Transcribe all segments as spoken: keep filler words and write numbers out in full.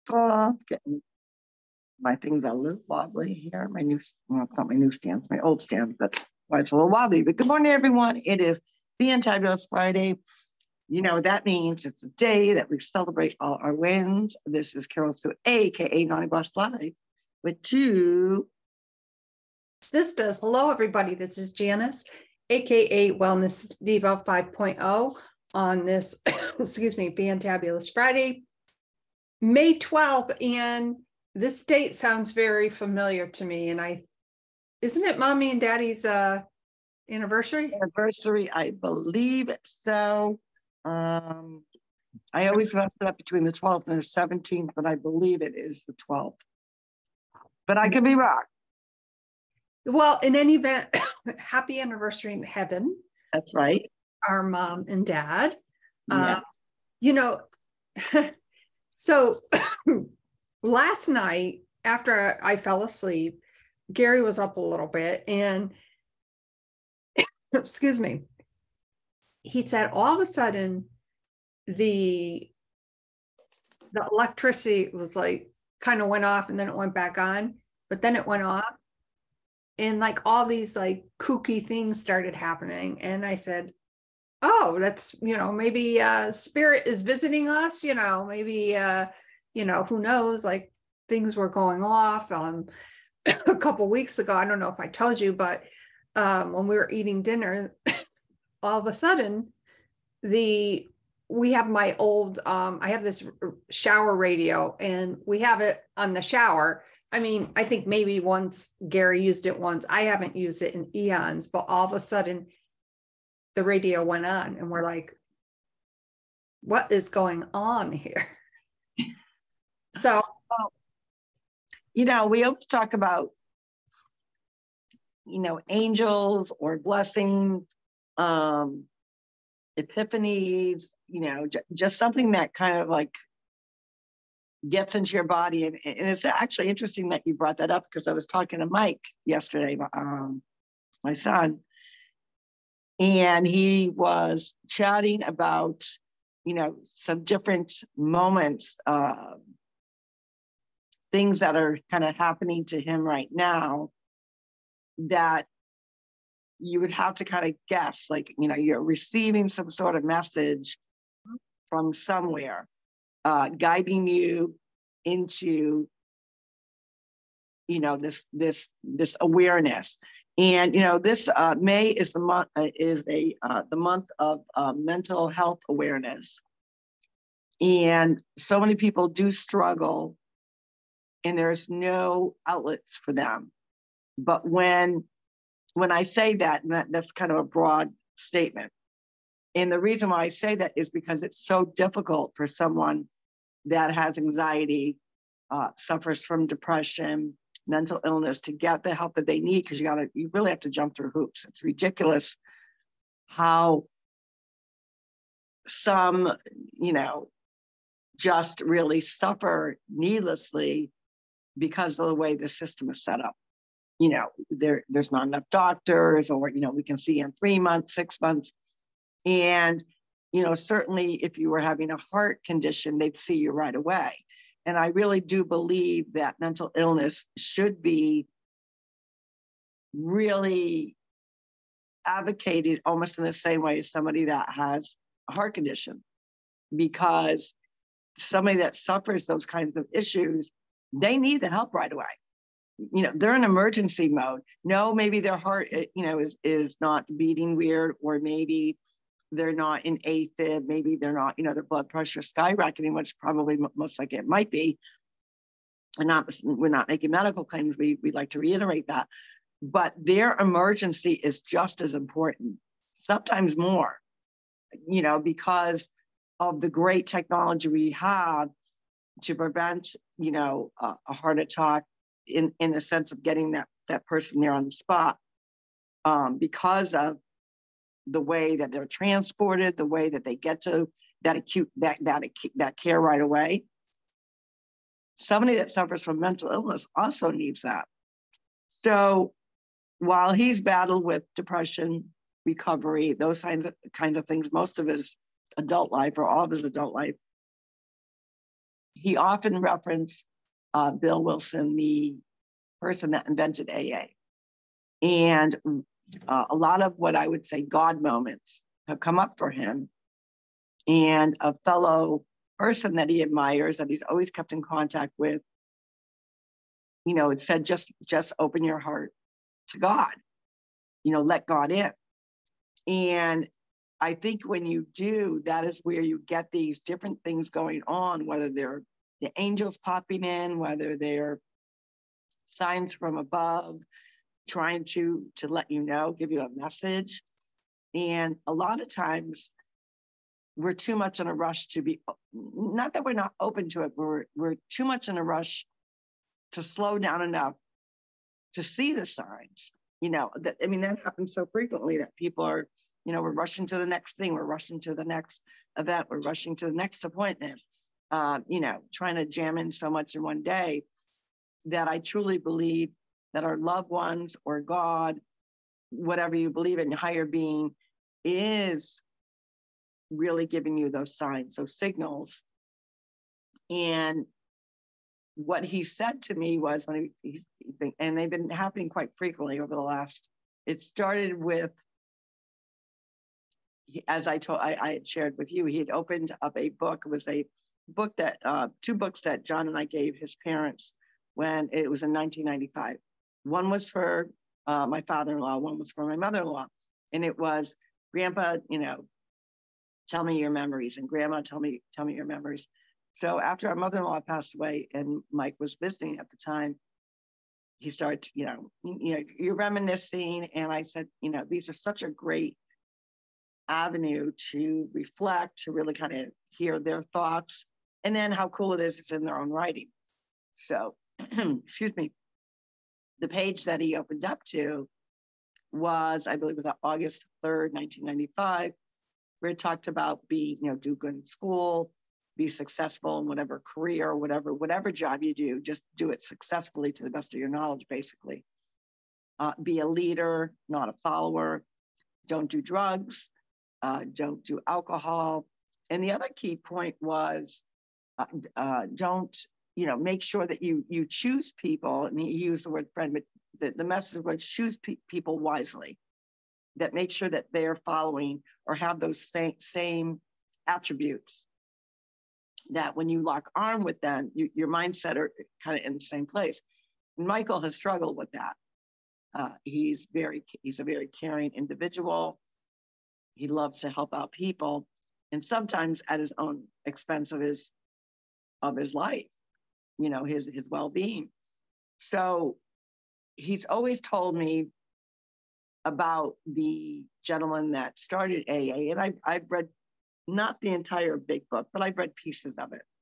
Uh, getting my things are a little wobbly here. My new, well, it's not my new stand, it's my old stand. That's why it's a little wobbly. But good morning, everyone. It is Fantabulous Friday. You know what that means. It's a day that we celebrate all our wins. This is Carol Sue, aka Naughty Boss Live, with two sisters. Hello, everybody. This is Janice, aka Wellness Diva five point oh, on this, excuse me, Fantabulous Friday, May twelfth. And this date sounds very familiar to me. And I, isn't it Mommy and Daddy's uh, anniversary? Anniversary, I believe so. Um, I always mess it up between the twelfth and the seventeenth, but I believe it is the twelfth. But I could be wrong. Well, in any event, happy anniversary in heaven. That's right. Our mom and dad. Yes. Uh, you know, so last night after I fell asleep, Gary was up a little bit and excuse me, he said all of a sudden the the electricity was like kind of went off and then it went back on, but then it went off. And like all these like kooky things started happening. And I said, oh, that's, you know, maybe uh spirit is visiting us, you know, maybe, uh, you know, who knows, like things were going off um, a couple weeks ago. I don't know if I told you, but um, when we were eating dinner, all of a sudden the, we have my old, um, I have this shower radio and we have it on the shower. I mean, I think maybe once Gary used it once. I haven't used it in eons, but all of a sudden the radio went on and we're like, what is going on here? So, you know, we always talk about, you know, angels or blessings, um, epiphanies, you know, j- just something that kind of like gets into your body. And, and it's actually interesting that you brought that up because I was talking to Mike yesterday, um, my son, and he was chatting about, you know, some different moments, uh, things that are kind of happening to him right now that you would have to kind of guess, like, you know, you're receiving some sort of message from somewhere, uh, guiding you into, you know, this this this awareness. And you know, this uh, May is the month uh, is a uh, the month of uh, mental health awareness, and so many people do struggle, and there's no outlets for them. But when when I say that, and that, that's kind of a broad statement. And the reason why I say that is because it's so difficult for someone that has anxiety, uh, suffers from depression, mental illness, to get the help that they need, because you gotta, you really have to jump through hoops. It's ridiculous how some, you know, just really suffer needlessly because of the way the system is set up. You know, there, there's not enough doctors, or, you know, we can see in three months, six months. And, you know, certainly if you were having a heart condition, they'd see you right away. And I really do believe that mental illness should be really advocated almost in the same way as somebody that has a heart condition, because somebody that suffers those kinds of issues, they need the help right away. You know, they're in emergency mode. No, maybe their heart, you know, is, is not beating weird, or maybe they're not in AFib, maybe they're not, you know, their blood pressure skyrocketing, which probably most likely it might be. And not, we're not making medical claims. We, we like to reiterate that. But their emergency is just as important, sometimes more, you know, because of the great technology we have to prevent, you know, uh, a heart attack, in, in the sense of getting that, that person there on the spot, um, because of the way that they're transported, the way that they get to that acute, that, that, that care right away. Somebody that suffers from mental illness also needs that. So while he's battled with depression, recovery, those kinds of, kinds of things, most of his adult life, or all of his adult life, he often referenced uh, Bill Wilson, the person that invented A A. And uh, a lot of what I would say God moments have come up for him. And a fellow person that he admires, that he's always kept in contact with, you know, it said, just, just open your heart to God, you know, let God in. And I think when you do, that is where you get these different things going on, whether they're the angels popping in, whether they're signs from above, trying to, to let you know, give you a message. And a lot of times we're too much in a rush to be, not that we're not open to it, but we're, we're too much in a rush to slow down enough to see the signs. You know, that, I mean, that happens so frequently that people are, you know, we're rushing to the next thing, we're rushing to the next event, we're rushing to the next appointment, uh, you know, trying to jam in so much in one day, that I truly believe that our loved ones or God, whatever you believe in, higher being, is really giving you those signs, those signals. And what he said to me was, when he, he and they've been happening quite frequently over the last, it started with, as I told, I, I had shared with you, he had opened up a book. It was a book that, uh, two books that John and I gave his parents when it was in nineteen ninety-five. One was for uh, my father-in-law, one was for my mother-in-law. And it was, Grandpa, you know, tell me your memories, and Grandma, tell me, tell me your memories. So after our mother-in-law passed away and Mike was visiting at the time, he started, you know, you know, you're reminiscing. And I said, you know, these are such a great avenue to reflect, to really kind of hear their thoughts. And then how cool it is, it's in their own writing. So, excuse me, the page that he opened up to was, I believe it was August third, nineteen ninety-five, where it talked about being, you know, do good in school, be successful in whatever career, whatever, whatever job you do, just do it successfully to the best of your knowledge, basically. Uh, be a leader, not a follower. Don't do drugs. Uh, don't do alcohol. And the other key point was, uh, uh, don't, you know, make sure that you you choose people, and he used the word friend, but the, the message was choose pe people wisely, that make sure that they're following or have those same, same attributes, that when you lock arm with them, you, your mindset are kind of in the same place. And Michael has struggled with that. Uh, he's very, he's a very caring individual. He loves to help out people, and sometimes at his own expense of his, of his life, you know, his, his well-being. So he's always told me about the gentleman that started A A, and I've, I've read not the entire big book, but I've read pieces of it.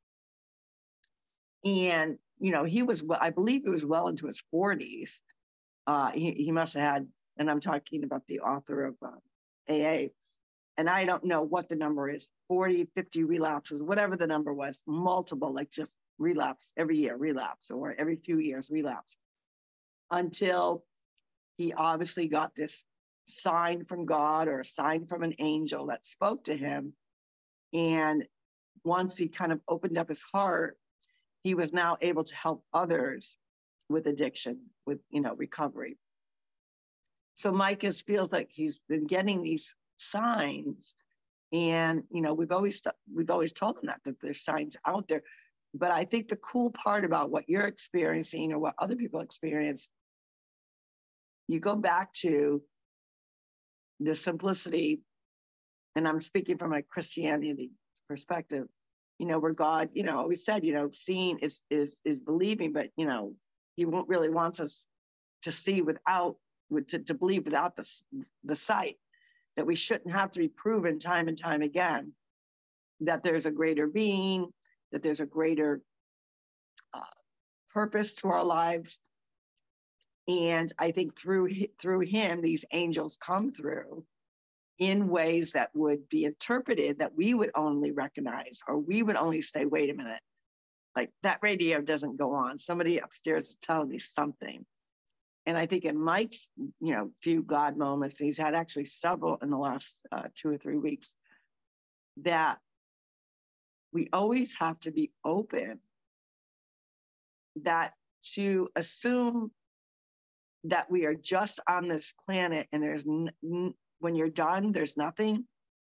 And, you know, he was, I believe he was well into his forties. Uh, he, he must have had, and I'm talking about the author of uh, A A, and I don't know what the number is, forty, fifty relapses, whatever the number was, multiple, like just relapse every year, relapse, or every few years, relapse, until he obviously got this sign from God or a sign from an angel that spoke to him. And once he kind of opened up his heart, he was now able to help others with addiction, with, you know, recovery. So Mike is, feels like he's been getting these signs, and, you know, we've always, we've always told him that, that there's signs out there. But I think the cool part about what you're experiencing or what other people experience, you go back to the simplicity, and I'm speaking from a Christianity perspective, you know, where God, you know, always said, you know, seeing is is is believing, but, you know, he won't really wants us to see without, to, to believe without the, the sight, that we shouldn't have to be proven time and time again that there's a greater being, that there's a greater uh, purpose to our lives. And I think through, through him, these angels come through in ways that would be interpreted that we would only recognize, or we would only say, wait a minute, like that radio doesn't go on. Somebody upstairs is telling me something. And I think in Mike's, you know, few God moments, he's had actually several in the last uh, two or three weeks, that we always have to be open that to assume that we are just on this planet and there's, n- n- when you're done, there's nothing.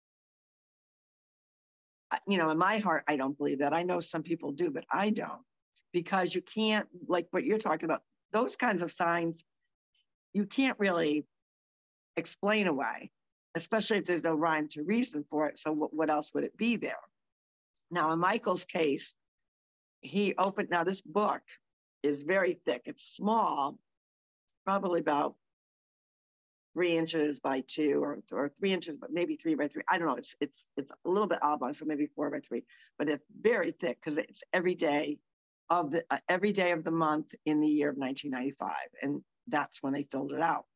You know, in my heart, I don't believe that. I know some people do, but I don't, because you can't, like what you're talking about, those kinds of signs, you can't really explain away, especially if there's no rhyme to reason for it. So what, what else would it be there? Now, in Michael's case, he opened, now this book is very thick. It's small, probably about three inches by two, or, or three inches, but maybe three by three. I don't know. It's it's it's a little bit oblong, so maybe four by three, but it's very thick because it's every day of the uh, every day of the month in the year of nineteen ninety-five, and that's when they filled it out.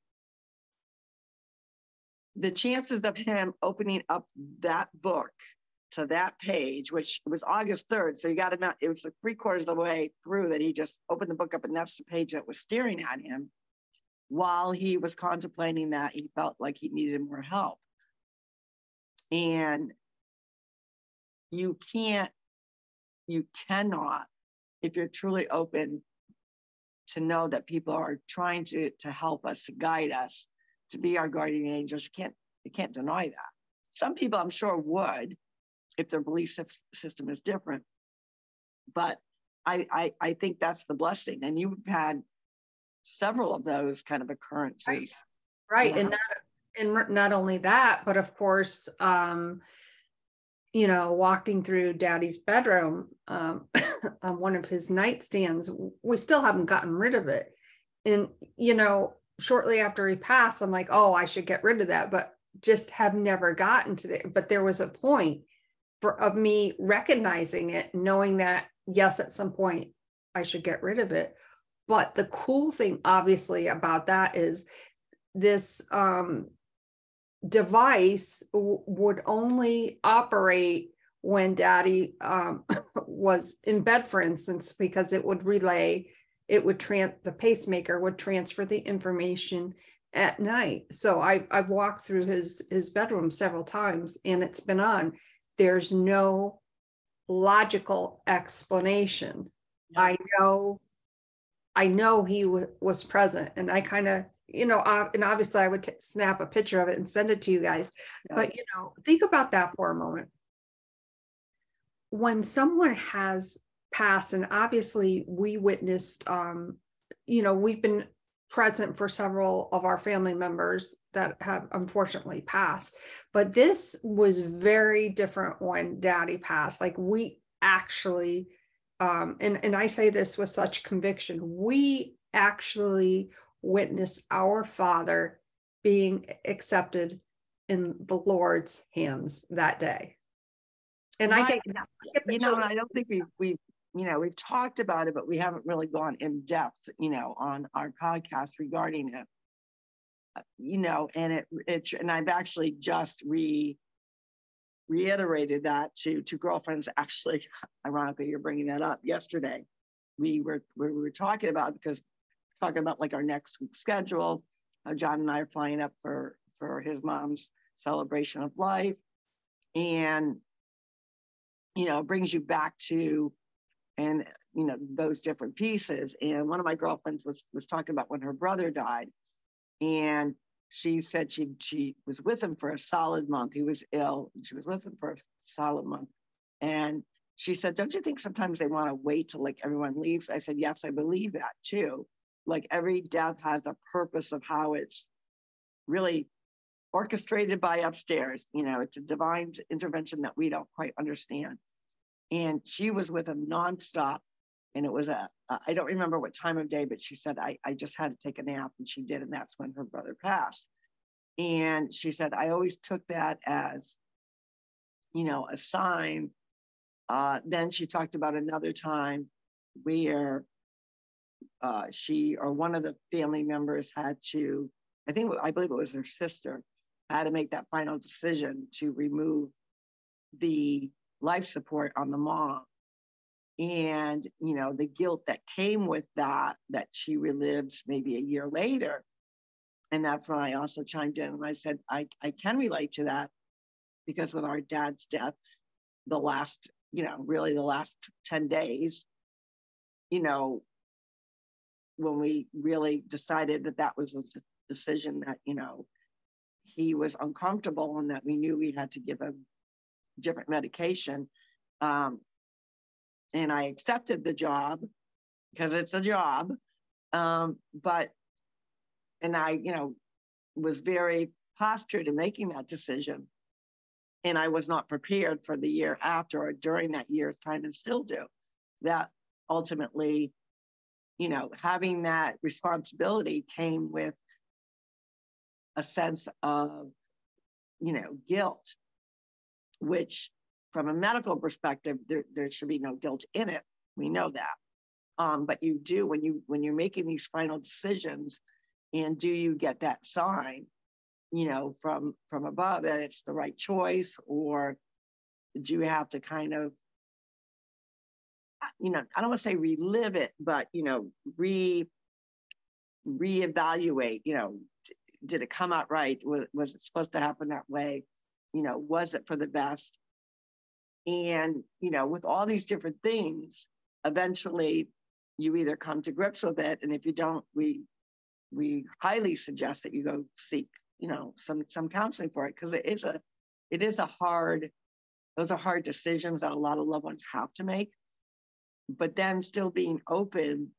The chances of him opening up that book to that page, which was August third, so you got to know it was like three quarters of the way through that he just opened the book up, and that's the page that was staring at him. While he was contemplating that, he felt like he needed more help. And you can't, you cannot, if you're truly open to know that people are trying to, to help us, to guide us, to be our guardian angels, you can't, you can't deny that. Some people I'm sure would, if their belief system is different. But I, I, I think that's the blessing. And you've had several of those kind of occurrences. Right. And not, and not only that, but of course, um, you know, walking through Daddy's bedroom, um, on one of his nightstands, we still haven't gotten rid of it. And, you know, shortly after he passed, I'm like, oh, I should get rid of that, but just have never gotten to it. But there was a point for of me recognizing it, knowing that, yes, at some point I should get rid of it. But the cool thing, obviously, about that is this um, device w- would only operate when Daddy um, was in bed, for instance, because it would relay, it would trans, the pacemaker would transfer the information at night. So I, I've walked through his his bedroom several times, and it's been on. There's no logical explanation. Yeah. I know. I know he w- was present, and I kind of, you know, uh, and obviously I would t- snap a picture of it and send it to you guys. Yeah. But, you know, think about that for a moment. When someone has passed, and obviously we witnessed, um, you know, we've been present for several of our family members that have unfortunately passed, but this was very different when Daddy passed. Like we actually, Um, and, and I say this with such conviction, we actually witnessed our Father being accepted in the Lord's hands that day. And right. I think, you know, I don't think we've, we've, you know, we've talked about it, but we haven't really gone in depth, you know, on our podcast regarding it, you know, and it, it, and I've actually just re, reiterated that to to girlfriends. Actually, ironically, you're bringing that up. Yesterday, we were we were talking about, because talking about like our next week's schedule. Uh, John and I are flying up for for his mom's celebration of life, and you know, brings you back to, and you know, those different pieces. And one of my girlfriends was was talking about when her brother died, and she said she she was with him for a solid month. He was ill. And she was with him for a solid month. And she said, don't you think sometimes they want to wait till like everyone leaves? I said, yes, I believe that too. Like every death has a purpose of how it's really orchestrated by upstairs. You know, it's a divine intervention that we don't quite understand. And she was with him nonstop. And it was a, I don't remember what time of day, but she said, I, I just had to take a nap, and she did. And that's when her brother passed. And she said, I always took that as, you know, a sign. Uh, then she talked about another time where uh, she or one of the family members had to, I think, I believe it was her sister, had to make that final decision to remove the life support on the mom. And, you know, the guilt that came with that, that she relived maybe a year later. And that's when I also chimed in and I said, I, I can relate to that, because with our dad's death, the last, you know, really the last ten days, you know, when we really decided that that was a decision that, you know, he was uncomfortable and that we knew we had to give him different medication. Um, and I accepted the job because it's a job. Um, but, and I, you know, was very postured in making that decision. And I was not prepared for the year after or during that year's time, and still do. That ultimately, you know, having that responsibility came with a sense of, you know, guilt, which from a medical perspective, there, there should be no guilt in it. We know that. Um, but you do when you when you're making these final decisions, and do you get that sign, you know, from from above that it's the right choice, or do you have to kind of, you know, I don't want to say relive it, but, you know, re reevaluate, you know, did it come out right? Was, was it supposed to happen that way? You know, was it for the best? And, you know, with all these different things, eventually you either come to grips with it. And if you don't, we, we highly suggest that you go seek, you know, some, some counseling for it. Cause it is a, it is a hard, those are hard decisions that a lot of loved ones have to make, but then still being open,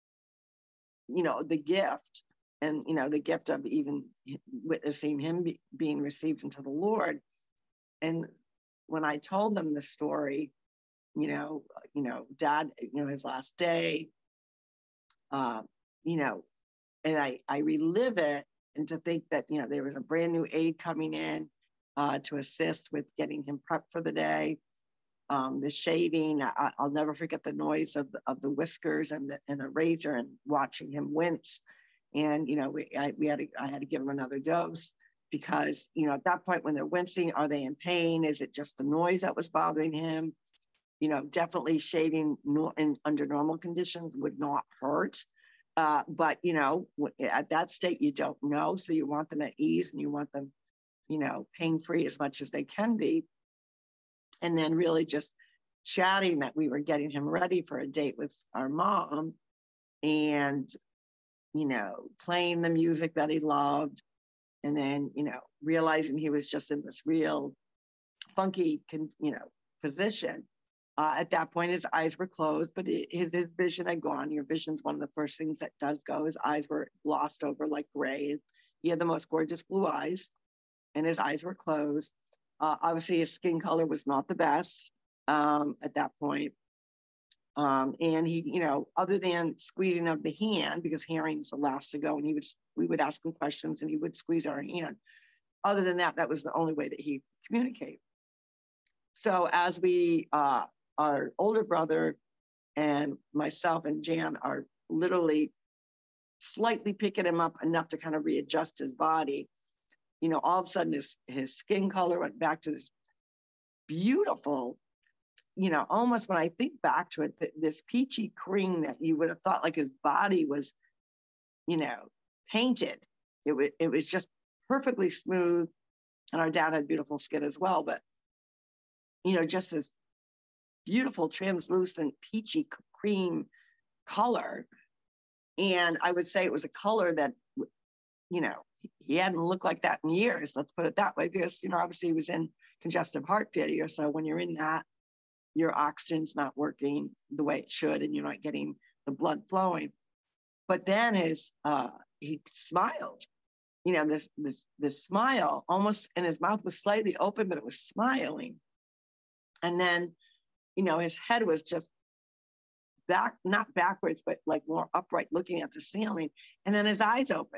you know, the gift and, you know, the gift of even witnessing him be, being received into the Lord. And when I told them the story, you know, you know, Dad, you know, his last day, uh, you know, and I, I relive it, and to think that, you know, there was a brand new aide coming in uh, to assist with getting him prepped for the day. Um, the shaving, I, I'll never forget the noise of the, of the whiskers and the, and the razor, and watching him wince. And, you know, we, I, we had to, I had to give him another dose, because, you know, at that point when they're wincing, are they in pain? Is it just the noise that was bothering him? You know, definitely shaving no, in, under normal conditions would not hurt. Uh, but, you know, at that state, you don't know. So you want them at ease, and you want them, you know, pain-free as much as they can be. And then really just chatting that we were getting him ready for a date with our mom, and, you know, playing the music that he loved. And then, you know, realizing he was just in this real funky, you know, position. Uh, at that point, his eyes were closed, but it, his, his vision had gone. Your vision's one of the first things that does go. His eyes were glossed over like gray. He had the most gorgeous blue eyes, and his eyes were closed. Uh, obviously, his skin color was not the best um, at that point. Um, and he, you know, other than squeezing of the hand, because hearing's the last to go, and he would, we would ask him questions and he would squeeze our hand. Other than that, that was the only way that he communicated. So as we, uh, our older brother and myself and Jan are literally slightly picking him up enough to kind of readjust his body, you know, all of a sudden his, his skin color went back to this beautiful, you know, almost when I think back to it, this peachy cream that you would have thought like his body was, you know, painted. It was, it was just perfectly smooth. And our dad had beautiful skin as well, but, you know, just this beautiful, translucent, peachy cream color. And I would say it was a color that, you know, he hadn't looked like that in years, let's put it that way, because, you know, obviously he was in congestive heart failure. So when you're in that, your oxygen's not working the way it should, and you're not getting the blood flowing. But then his, uh, he smiled, you know, this, this, this smile almost, and his mouth was slightly open, but it was smiling. And then, you know, his head was just back, not backwards, but like more upright, looking at the ceiling. And then his eyes opened.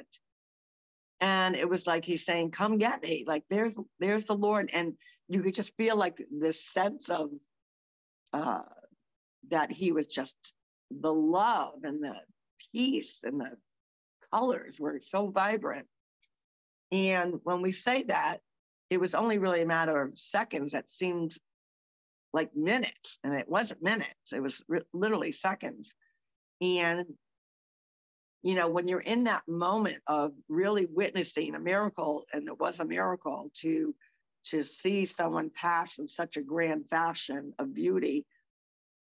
And it was like he's saying, come get me. Like, there's, there's the Lord. And you could just feel like this sense of, uh, that he was just, the love and the peace and the colors were so vibrant. And when we say that, it was only really a matter of seconds that seemed like minutes, and it wasn't minutes, it was re- literally seconds. And, you know, when you're in that moment of really witnessing a miracle, and it was a miracle to, to see someone pass in such a grand fashion of beauty,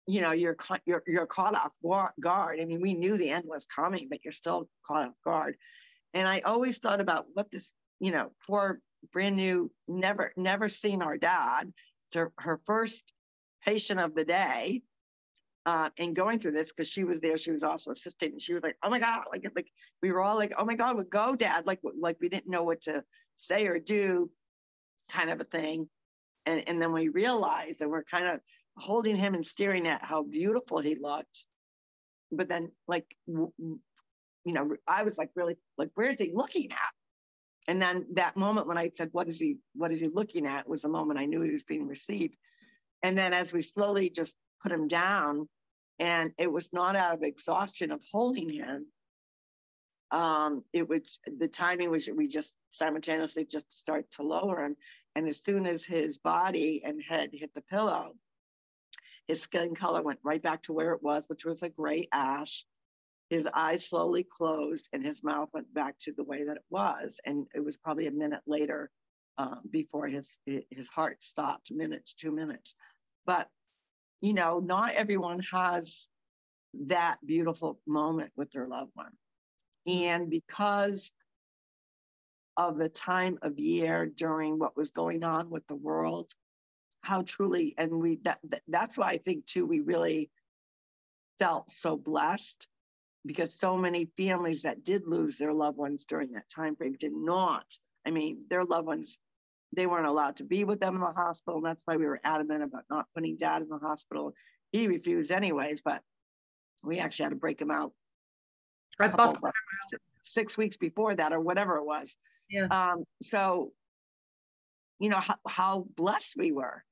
you know, you're, you're, you're caught off guard. I mean, we knew the end was coming, but you're still caught off guard. And I always thought about what this, you know, poor brand new, never, never seen our dad, to her first patient of the day, uh, and going through this, because she was there, she was also assisting, and she was like, oh my God, like, like we were all like, oh my God, we go, Dad, like, like we didn't know what to say or do, kind of a thing. And, and then we realized that we're kind of holding him and staring at how beautiful he looked. But then, like, you know, I was like, really, like, where is he looking at? And then that moment when I said, what is he, what is he looking at, was the moment I knew he was being received. And then as we slowly just put him down, and it was not out of exhaustion of holding him. Um, it was, the timing was, we just simultaneously just start to lower him. And as soon as his body and head hit the pillow, his skin color went right back to where it was, which was a gray ash. His eyes slowly closed and his mouth went back to the way that it was. And it was probably a minute later uh, before his, his heart stopped, minutes, two minutes. But, you know, not everyone has that beautiful moment with their loved one. And because of the time of year during what was going on with the world, how truly, and we, that, that that's why I think too, we really felt so blessed, because so many families that did lose their loved ones during that time frame did not. I mean, their loved ones, they weren't allowed to be with them in the hospital. And that's why we were adamant about not putting Dad in the hospital. He refused anyways, but we actually had to break him out. I busted couple, six weeks before that, or whatever it was. Yeah. Um, so, you know, how, how blessed we were.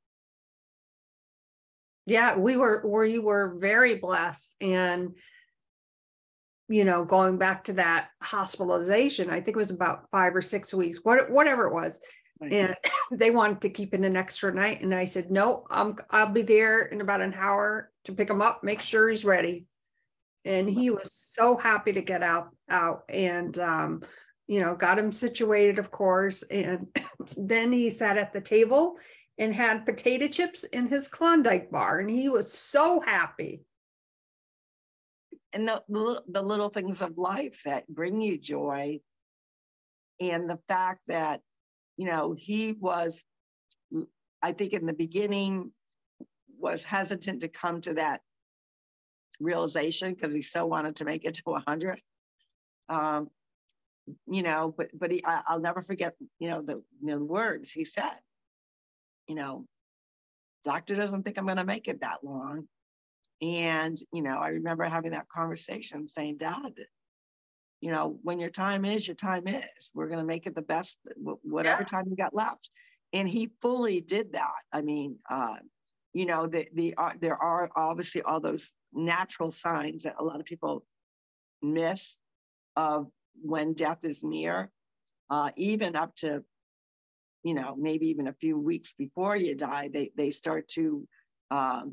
Yeah, we were, we were very blessed. And, you know, going back to that hospitalization, I think it was about five or six weeks, what, whatever it was. Right. And they wanted to keep in an extra night. And I said, no, I'm, I'll be there in about an hour to pick him up, make sure he's ready. And he was so happy to get out, out and, um, you know, got him situated, of course. And then he sat at the table and had potato chips in his Klondike bar. And he was so happy. And the, the, the little things of life that bring you joy. And the fact that, you know, he was, I think in the beginning, was hesitant to come to that realization because he so wanted to make it to one hundred. Um, you know, but but he, I, I'll never forget, you know, the, you know, the words he said. You know, doctor doesn't think I'm going to make it that long. And, you know, I remember having that conversation saying, Dad, you know, when your time is, your time is. We're going to make it the best, whatever yeah. time you got left. And he fully did that. I mean, uh, you know, the, the, uh, there are obviously all those natural signs that a lot of people miss of when death is near, uh, even up to, you know, maybe even a few weeks before you die, they, they start to um,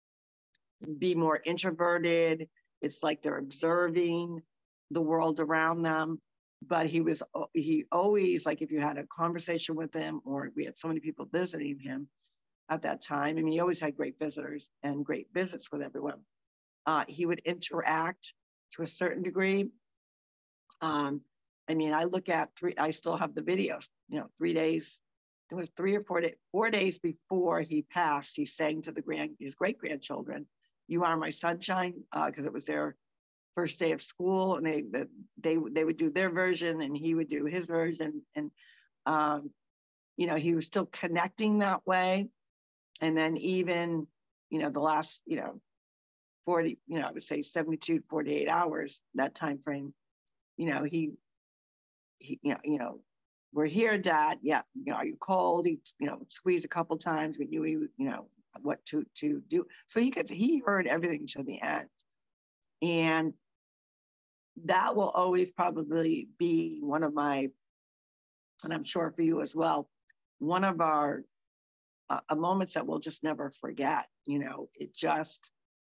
be more introverted. It's like they're observing the world around them. But he was, he always, like if you had a conversation with him, or we had so many people visiting him at that time, I mean, he always had great visitors and great visits with everyone. Uh, he would interact to a certain degree. Um, I mean, I look at three, I still have the videos, you know, three days, it was three or four days, four days before he passed, he sang to the grand, his great grandchildren, "You Are My Sunshine," because uh, it was their first day of school, and they, they, they would do their version and he would do his version. And, um, you know, he was still connecting that way. And then even, you know, the last, you know, forty, you know, I would say seventy-two, forty-eight hours, that time frame, you know, he, he you know, you know, we're here, Dad. Yeah. You know, are you cold? He, you know, squeezed a couple times. We knew he, you know, what to, to do. So he could, he heard everything to the end. And that will always probably be one of my, and I'm sure for you as well, one of our uh, moments that we'll just never forget. You know, it just,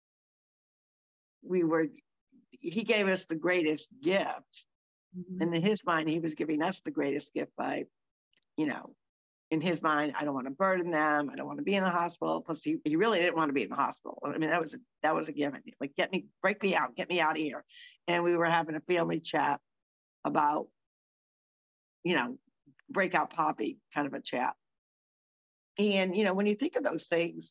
we were, he gave us the greatest gift. Mm-hmm. And in his mind, he was giving us the greatest gift by, you know, in his mind, I don't want to burden them. I don't want to be in the hospital. Plus, he, he really didn't want to be in the hospital. I mean, that was, that was a given. Like, get me, break me out, get me out of here. And we were having a family chat about, you know, breakout Poppy kind of a chat. And, you know, when you think of those things,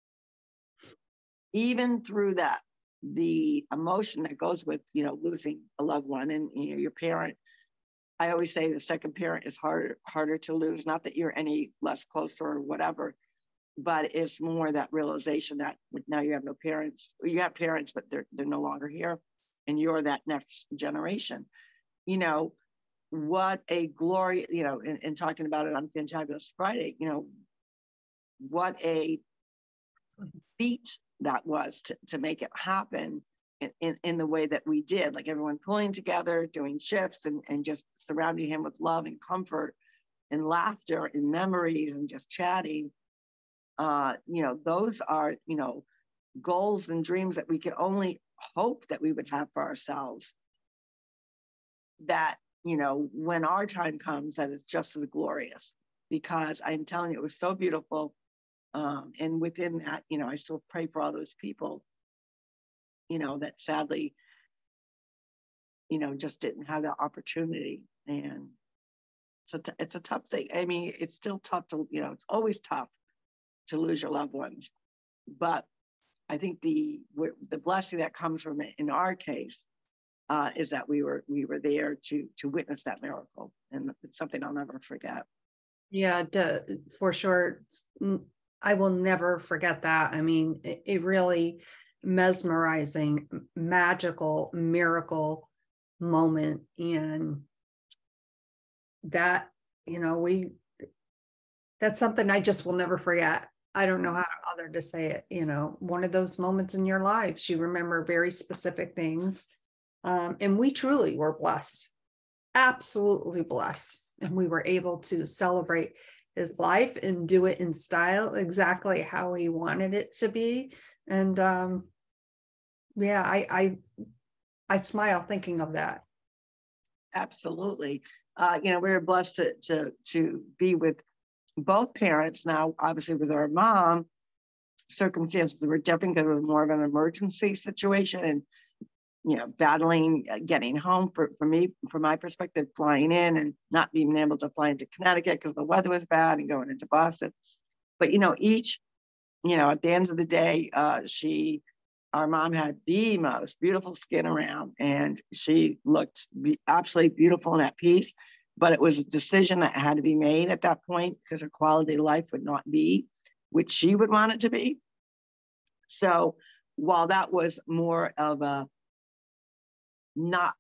even through that, the emotion that goes with, you know, losing a loved one and, you know, your parent, I always say the second parent is harder, harder to lose. Not that you're any less close or whatever, but it's more that realization that now you have no parents. You have parents, but they're they're no longer here, and you're that next generation. You know, what a glory, you know, in, in talking about it on Fantabulous Friday, you know, what a feat that was to, to make it happen in, in, in the way that we did, like everyone pulling together, doing shifts and, and just surrounding him with love and comfort and laughter and memories and just chatting. Uh, you know, those are, you know, goals and dreams that we could only hope that we would have for ourselves. That, you know, when our time comes, that it's just as glorious, because I'm telling you, it was so beautiful. Um, and within that, you know, I still pray for all those people, you know, that sadly, you know, just didn't have that opportunity. And so t- it's a tough thing. I mean, it's still tough to, you know, it's always tough to lose your loved ones. But I think the the blessing that comes from it in our case uh, is that we were we were there to to witness that miracle, and it's something I'll never forget. Yeah, d- for sure. I will never forget that. I mean, it, it really mesmerizing, magical, miracle moment. And that, you know, we, that's something I just will never forget. I don't know how other to say it, you know, one of those moments in your lives, you remember very specific things. Um, and we truly were blessed, absolutely blessed. And we were able to celebrate his life and do it in style exactly how he wanted it to be. And um yeah, I I I smile thinking of that. Absolutely. Uh, you know, we were blessed to to to be with both parents. Now, obviously, with our mom, circumstances were different because it was more of an emergency situation, and you know, battling uh, getting home for, for me, from my perspective, flying in and not being able to fly into Connecticut because the weather was bad, and going into Boston. But, you know, each, you know, at the end of the day, uh, she, our mom had the most beautiful skin around, and she looked be- absolutely beautiful and at peace. But it was a decision that had to be made at that point because her quality of life would not be which she would want it to be. So while that was more of a not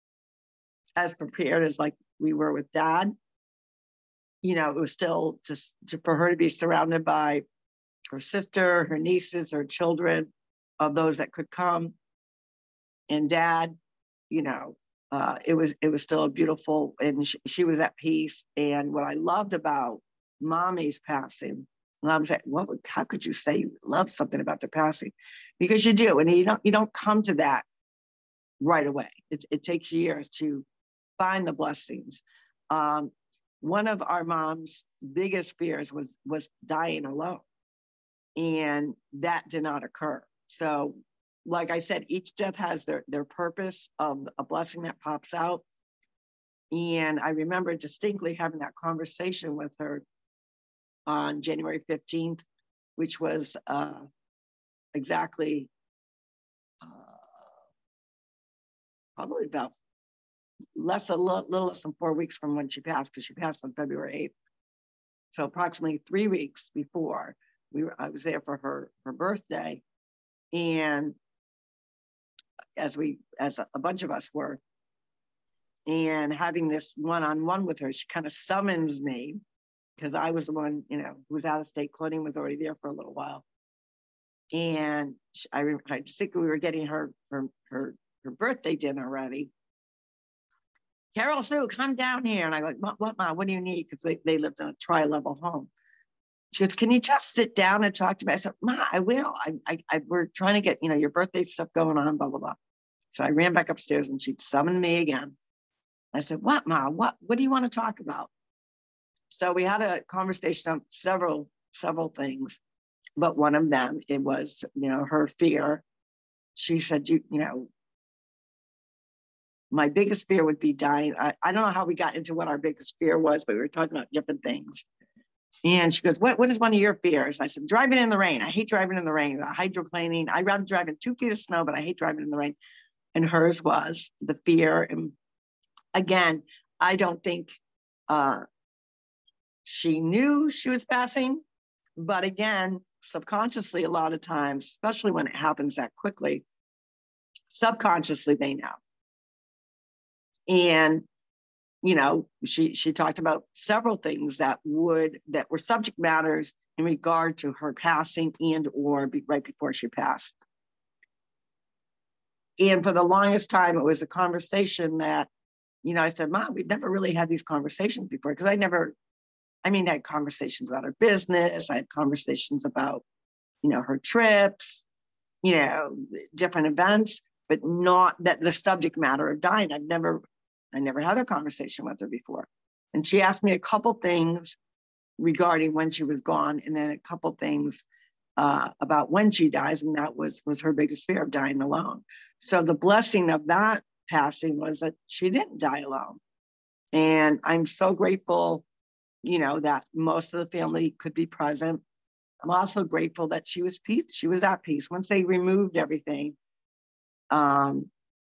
as prepared as like we were with dad, you know, it was still just to, for her to be surrounded by her sister, her nieces, her children, of those that could come, and dad, you know, uh, it was it was still a beautiful, and she, she was at peace. And what I loved about mommy's passing, and I was like, what would, how could you say you love something about the passing? Because you do, and you don't you don't come to that right away. It, it takes years to find the blessings. Um, one of our mom's biggest fears was was dying alone, and that did not occur. So, like I said, each death has their their purpose of a blessing that pops out. And I remember distinctly having that conversation with her on January fifteenth, which was uh, exactly uh, probably about less a little, little less than four weeks from when she passed, because she passed on February eighth. So approximately three weeks before we were, I was there for her her birthday, and as we as a, a bunch of us were, and having this one-on-one with her, she kind of summons me because I was the one, you know, who was out of state. Claudine was already there for a little while, and she, I, I think we were getting her her her her birthday dinner ready. Carol Sue, come down here. And I go, what, what, Ma, what do you need? Because they, they lived in a tri-level home. She goes, can you just sit down and talk to me? I said, Ma, I will. I, I, I, we're trying to get, you know, your birthday stuff going on, blah, blah, blah. So I ran back upstairs, and she'd summoned me again. I said, what, Ma, what, what do you want to talk about? So we had a conversation on several, several things, but one of them, it was, you know, her fear. She said, you, you know, my biggest fear would be dying. I, I don't know how we got into what our biggest fear was, but we were talking about different things. And she goes, what, what is one of your fears? I said, driving in the rain. I hate driving in the rain. Hydroplaning. I'd rather drive in two feet of snow, but I hate driving in the rain. And hers was the fear. And again, I don't think uh, she knew she was passing, but again, subconsciously, a lot of times, especially when it happens that quickly, subconsciously they know. And, you know, she she talked about several things that would, that were subject matters in regard to her passing and or be, right before she passed. And for the longest time, it was a conversation that, you know, I said, Mom, we've never really had these conversations before, because I never, I mean, I had conversations about her business. I had conversations about, you know, her trips, you know, different events, but not that the subject matter of dying. I've never, I never had a conversation with her before. And she asked me a couple things regarding when she was gone, and then a couple things uh, about when she dies. And that was, was her biggest fear, of dying alone. So the blessing of that passing was that she didn't die alone. And I'm so grateful, you know, that most of the family could be present. I'm also grateful that she was peace. She was at peace once they removed everything. Um,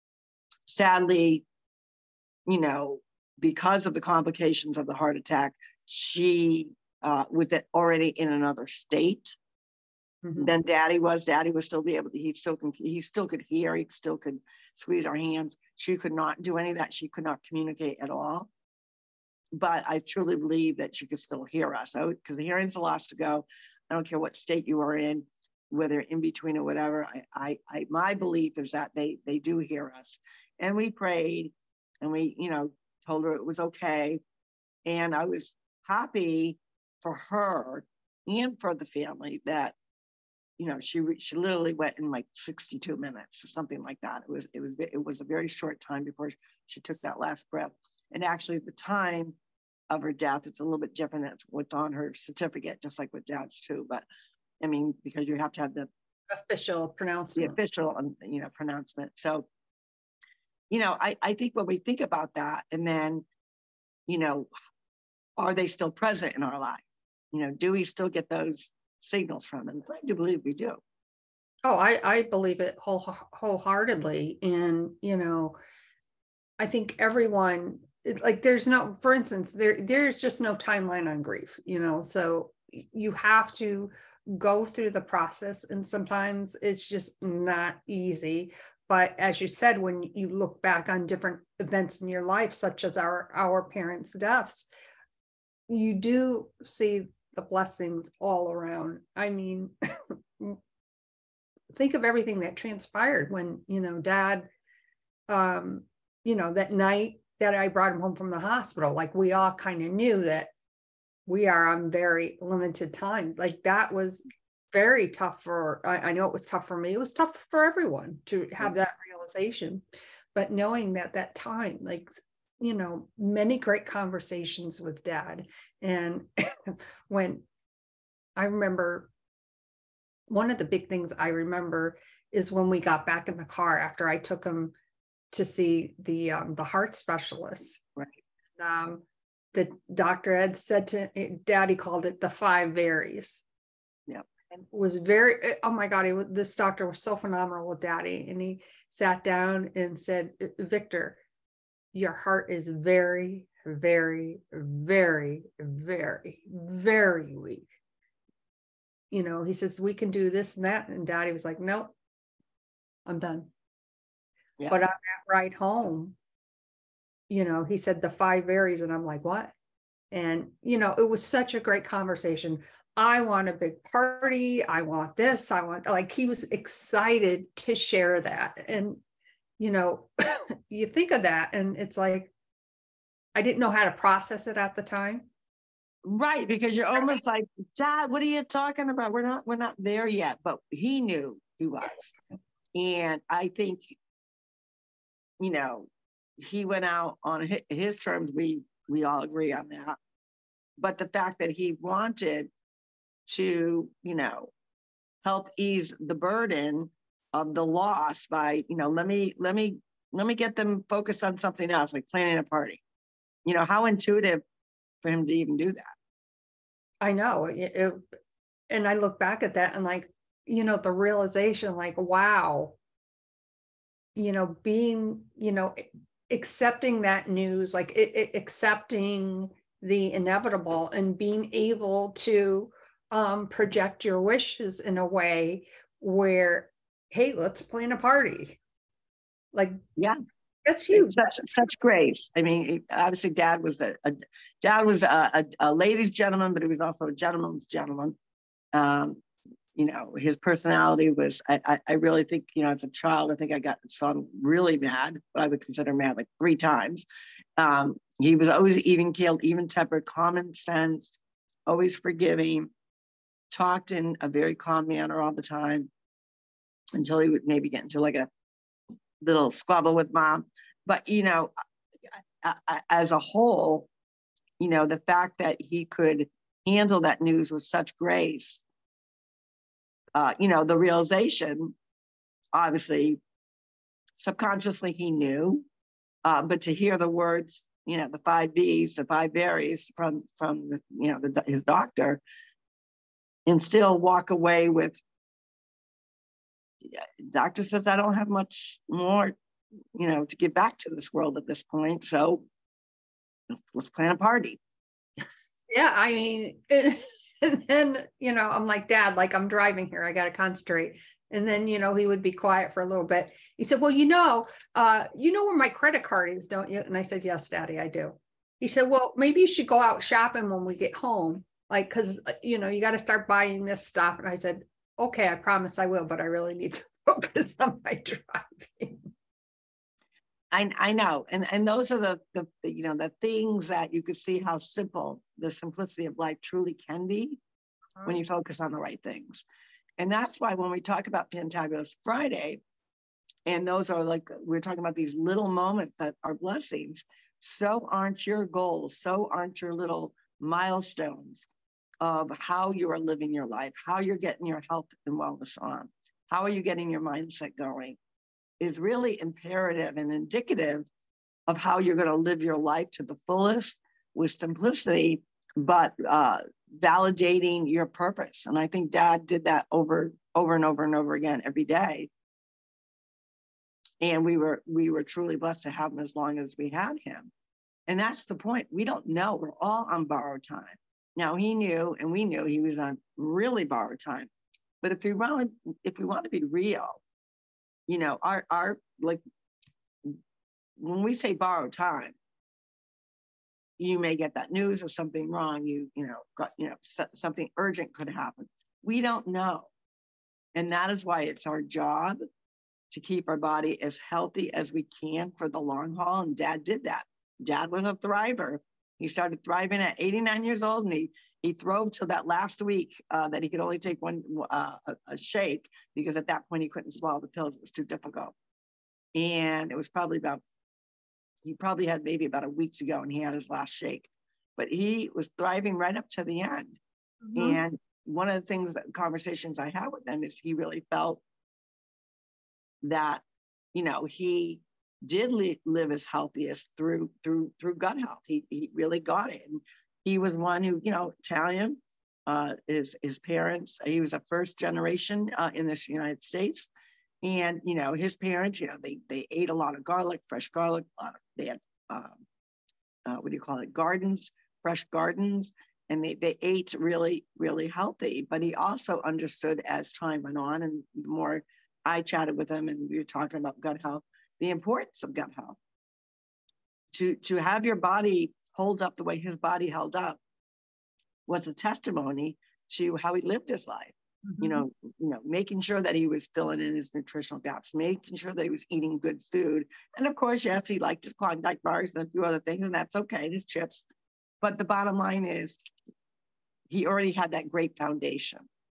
sadly, you know, because of the complications of the heart attack, she uh, was already in another state mm-hmm. than Daddy was. Daddy was still be able to. He still can. He still could hear. He still could squeeze our hands. She could not do any of that. She could not communicate at all. But I truly believe that she could still hear us. Because the hearing's a loss to go. I don't care what state you are in, whether in between or whatever. I, I, I, my belief is that they, they do hear us. And we prayed, and we, you know, told her it was okay. And I was happy for her and for the family that, you know, she she literally went in like sixty-two minutes or something like that. It was it was it was a very short time before she took that last breath. And actually, the time of her death, it's a little bit different than what's on her certificate, just like with Dad's too. But I mean, because you have to have the official pronouncement, the official, you know, pronouncement. So, you know, I I think when we think about that, and then, you know, are they still present in our life? You know, do we still get those signals from them? I do believe we do. Oh, I I believe it whole, wholeheartedly, and you know, I think everyone. Like there's no, for instance, there there's just no timeline on grief, you know, so you have to go through the process, and sometimes it's just not easy. But as you said, when you look back on different events in your life, such as our our parents' deaths, you do see the blessings all around. I mean, think of everything that transpired when, you know, Dad, um, you know, that night that I brought him home from the hospital, like we all kind of knew that we are on very limited time. Like that was very tough for, I, I know it was tough for me. It was tough for everyone to have that realization, but knowing that that time, like, you know, many great conversations with Dad. And when I remember, one of the big things I remember is when we got back in the car after I took him to see the um, the heart specialist. Right. Um, the doctor had said to Daddy, called it the five varies. Yep. And was very, oh my God, he, this doctor was so phenomenal with Daddy. And he sat down and said, Victor, your heart is very, very, very, very, very weak. You know, he says, we can do this and that. And Daddy was like, nope, I'm done. Yeah. But on that ride home, you know, he said the five varies, and I'm like, what? And, you know, it was such a great conversation. I want a big party. I want this. I want, like, he was excited to share that. And, you know, you think of that and it's like, I didn't know how to process it at the time. Right. Because you're almost like, Dad, what are you talking about? We're not, we're not there yet, but he knew he was. And I think, you know, he went out on his terms. We we all agree on that. but the fact that he wanted to, you know, help ease the burden of the loss by, you know, let me, let me, let me get them focused on something else, like planning a party. You know, how intuitive for him to even do that. I know it, it, and I look back at that and like, you know, the realization, like, wow, you know, being, you know, accepting that news, like it, it, accepting the inevitable and being able to um, project your wishes in a way where, hey, let's plan a party. Like, yeah, that's huge. Such, such grace. I mean, obviously, Dad was a, a Dad was a, a, a ladies' gentleman, but he was also a gentleman's gentleman. Um, you know, his personality was. I, I, I really think, you know, as a child, I think I got saw him really mad. What I would consider mad, like three times. Um, he was always even keeled, even tempered, common sense, always forgiving. Talked in a very calm manner all the time, until he would maybe get into like a little squabble with Mom. But, you know, as a whole, you know, the fact that he could handle that news with such grace, uh, you know, the realization, obviously, subconsciously he knew, uh, but to hear the words, you know, the five B's, the five berries from, from the, you know, the, his doctor, and still walk away with, doctor says, I don't have much more, you know, to give back to this world at this point. So let's plan a party. Yeah, I mean, it, and then, you know, I'm like, Dad, like I'm driving here, I got to concentrate. And then, you know, he would be quiet for a little bit. He said, well, you know, uh, you know where my credit card is, don't you? And I said, yes, Daddy, I do. He said, well, maybe you should go out shopping when we get home. Like, cause you know, you got to start buying this stuff. And I said, okay, I promise I will, but I really need to focus on my driving. I, I know, and and those are the, the the you know the things that you could see how simple the simplicity of life truly can be uh-huh. when you focus on the right things, and that's why when we talk about Fantabulous Friday, and those are like we're talking about these little moments that are blessings. So aren't your goals? So aren't your little milestones of how you are living your life, how you're getting your health and wellness on, how are you getting your mindset going? Is really imperative and indicative of how you're going to live your life to the fullest with simplicity, but uh, validating your purpose. And I think Dad did that over, over and over and over again every day. And we were, we were truly blessed to have him as long as we had him. And that's the point. We don't know. We're all on borrowed time. Now he knew, and we knew he was on really borrowed time. But if we want, if we want to be real, you know, our, our, like, when we say borrowed time, you may get that news of something wrong, you, you know, got, you know, so, something urgent could happen. We don't know. And that is why it's our job to keep our body as healthy as we can for the long haul. And Dad did that. Dad was a thriver. He started thriving at eighty-nine years old, and he, he throve till that last week uh, that he could only take one, uh, a, a shake, because at that point he couldn't swallow the pills. It was too difficult. And it was probably about, he probably had maybe about a week to go and he had his last shake, but he was thriving right up to the end. Mm-hmm. And one of the things that conversations I had with him is he really felt that, you know, he did li- live his healthiest through, through, through gut health. He, he really got it. And he was one who, you know, Italian, uh, his, his parents, he was a first generation uh, in this United States. And, you know, his parents, you know, they, they ate a lot of garlic, fresh garlic, a lot of, they had, um, uh, what do you call it? Gardens, fresh gardens. And they, they ate really, really healthy. But he also understood as time went on, and the more I chatted with him and we were talking about gut health, the importance of gut health. To, to have your body hold up the way his body held up was a testimony to how he lived his life. Mm-hmm. You know, you know, making sure that he was filling in his nutritional gaps, making sure that he was eating good food. And of course, yes, he liked his Klondike bars and a few other things, and that's okay, his chips. But the bottom line is he already had that great foundation.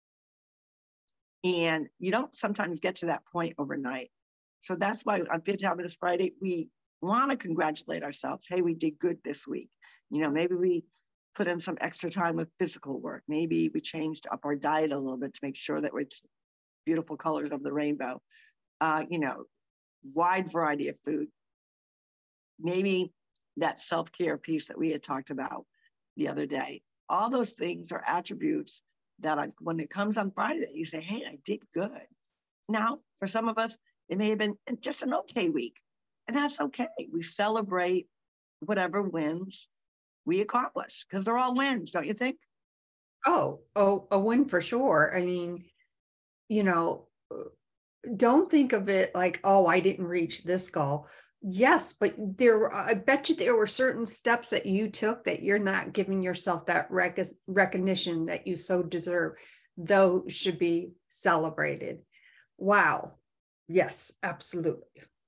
And you don't sometimes get to that point overnight. So that's why on Fantabulous Friday, we want to congratulate ourselves. Hey, we did good this week. You know, maybe we put in some extra time with physical work. Maybe we changed up our diet a little bit to make sure that it's beautiful colors of the rainbow. Uh, you know, wide variety of food. Maybe that self-care piece that we had talked about the other day. All those things are attributes that I, when it comes on Friday, you say, hey, I did good. Now, for some of us, it may have been just an okay week, and that's okay. We celebrate whatever wins we accomplish, because they're all wins, don't you think? Oh, oh, a win for sure. I mean, you know, don't think of it like, oh, I didn't reach this goal. Yes, but there were, I bet you there were certain steps that you took that you're not giving yourself that rec- recognition that you so deserve. Those should be celebrated. Wow. Yes, absolutely.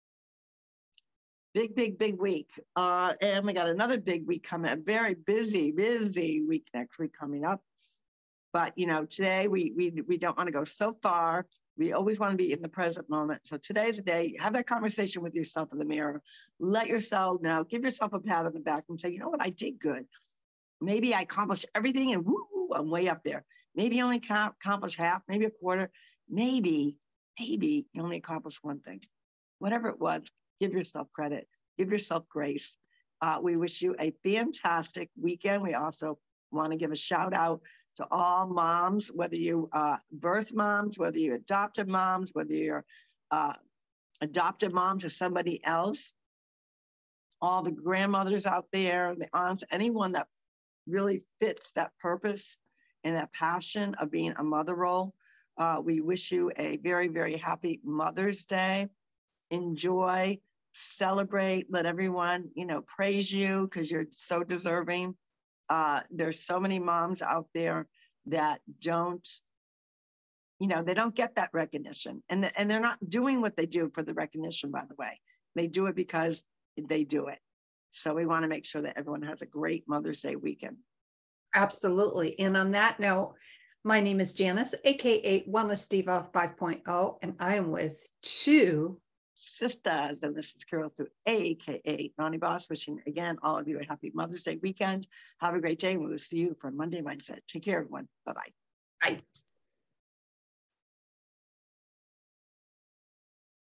Big, big, big week. Uh, and we got another big week coming, a very busy, busy week next week coming up. But, you know, today we we we don't want to go so far. We always want to be in the present moment. So today's the day. Have that conversation with yourself in the mirror. Let yourself know. Give yourself a pat on the back and say, you know what, I did good. Maybe I accomplished everything and woo, woo, I'm way up there. Maybe you only accomplished half, maybe a quarter. Maybe, maybe you only accomplished one thing. Whatever it was, give yourself credit. Give yourself grace. Uh, we wish you a fantastic weekend. We also want to give a shout out to all moms, whether you uh, birth moms, whether you adopted moms, whether you're uh, adopted mom to somebody else, all the grandmothers out there, the aunts, anyone that really fits that purpose and that passion of being a mother role. Uh, we wish you a very, very happy Mother's Day. Enjoy, celebrate, let everyone, you know, praise you because you're so deserving. Uh, there's so many moms out there that don't, you know, they don't get that recognition. And, the, and they're not doing what they do for the recognition, by the way. They do it because they do it. So we want to make sure that everyone has a great Mother's Day weekend. Absolutely. And on that note, my name is Janice, A K A Wellness Diva five point oh, and I am with two sisters, and this is Carol through A K A Nani Boss, wishing again all of you a happy Mother's Day weekend. Have a great day, and we'll see you for Monday Mindset. Take care, everyone. Bye-bye. Bye.